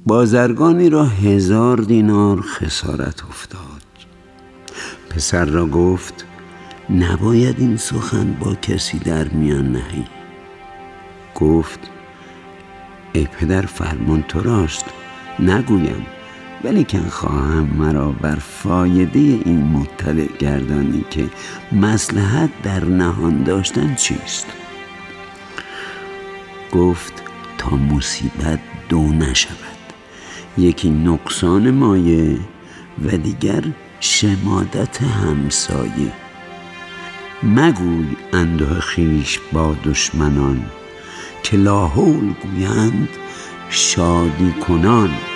بازرگانی را 1000 دینار خسارت افتاد. پسر را گفت نباید این سخن با کسی در میان نهی. گفت ای پدر، فرمان تو راست، نگویم، ولیکن خواهم مرا بر فایده این مطلع گردانی که مصلحت در نهان داشتن چیست. گفت تا مصیبت دو نشود، یکی نقصان مایه و دیگر شمادت همسایه. مگوی انده خویش با دشمنان، که لاحول گویند شادی کنان.